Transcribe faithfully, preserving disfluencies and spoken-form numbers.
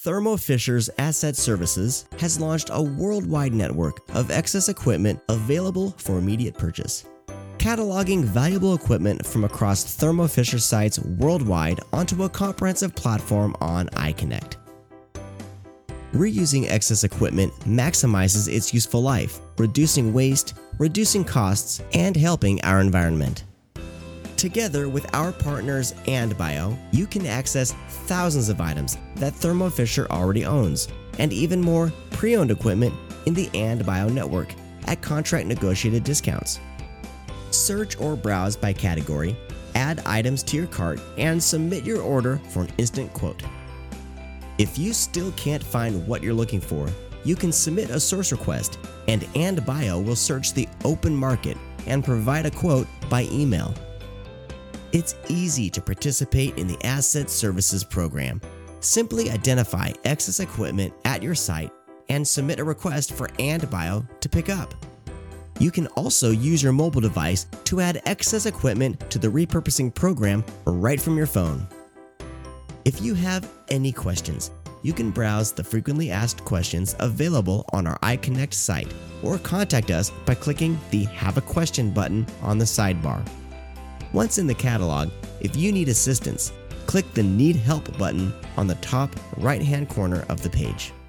Thermo Fisher's Asset Services has launched a worldwide network of excess equipment available for immediate purchase. Cataloging valuable equipment from across Thermo Fisher sites worldwide onto a comprehensive platform on iConnect. Reusing excess equipment maximizes its useful life, reducing waste, reducing costs, and helping our environment. Together with our partners AndBio, you can access thousands of items that Thermo Fisher already owns, and even more pre-owned equipment in the AndBio network at contract negotiated discounts. Search or browse by category, add items to your cart, and submit your order for an instant quote. If you still can't find what you're looking for, you can submit a source request, and AndBio will search the open market and provide a quote by email. It's easy to participate in the Asset Services program. Simply identify excess equipment at your site and submit a request for AndBio to pick up. You can also use your mobile device to add excess equipment to the repurposing program right from your phone. If you have any questions, you can browse the frequently asked questions available on our iConnect site or contact us by clicking the Have a Question button on the sidebar. Once in the catalog, if you need assistance, click the Need Help button on the top right-hand corner of the page.